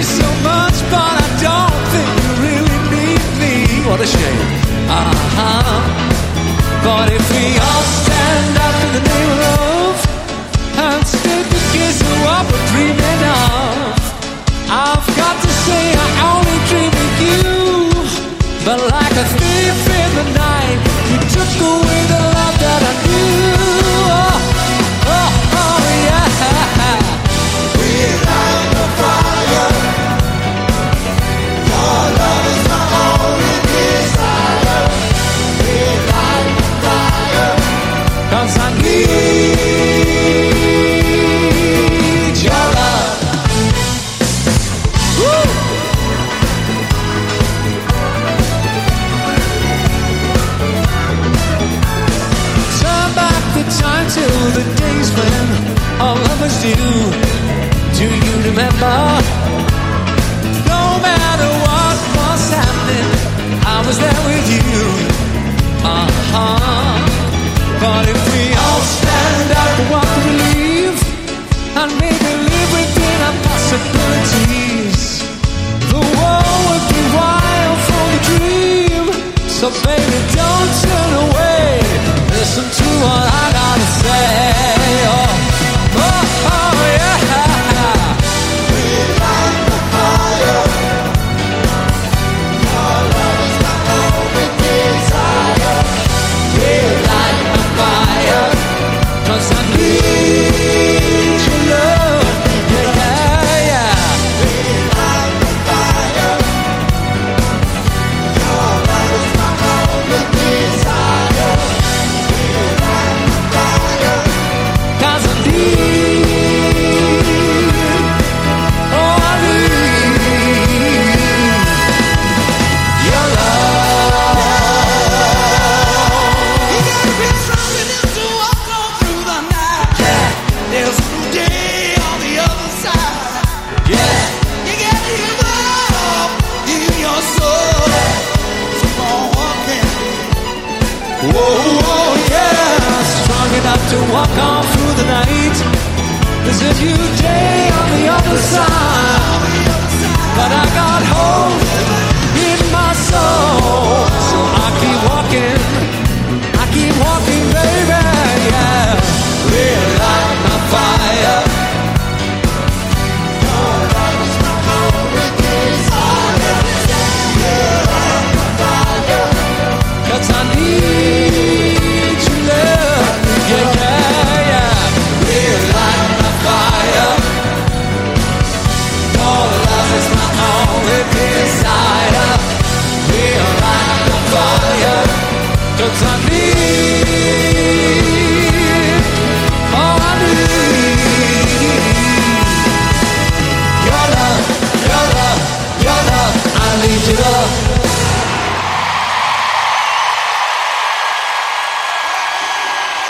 you so much, but I don't think you really need me. What a shame. But if we all stand up in the name of love and stick the kiss of what we're dreaming of, I've got to say I only dream of you. But like a thief in the night, you took away the love that I knew. Oh yeah. We light the fire. Your love is my only desire. We light the fire. 'Cause I need your love. Woo! Turn back the time to the days when our love was new. Do you remember? No matter what was happening, I was there with you. But if we all stand up and walk the relief and maybe live within our possibilities, the world would be wild for the dream. So baby, don't turn away. Listen to what I gotta say. Oh yeah. We light the fire. Your love is my only desire. We light the fire. 'Cause I need your love. Yeah. We light the fire. Your love is my only desire. We light the fire. 'Cause I need, oh I need your love. You gotta be strong enough to walk on through the night. Yeah, there's a new day on the other side. Yeah, you gotta give up in your soul. So on walking. Whoa, yeah, strong enough to walk on through the night. There's a new day on the other side.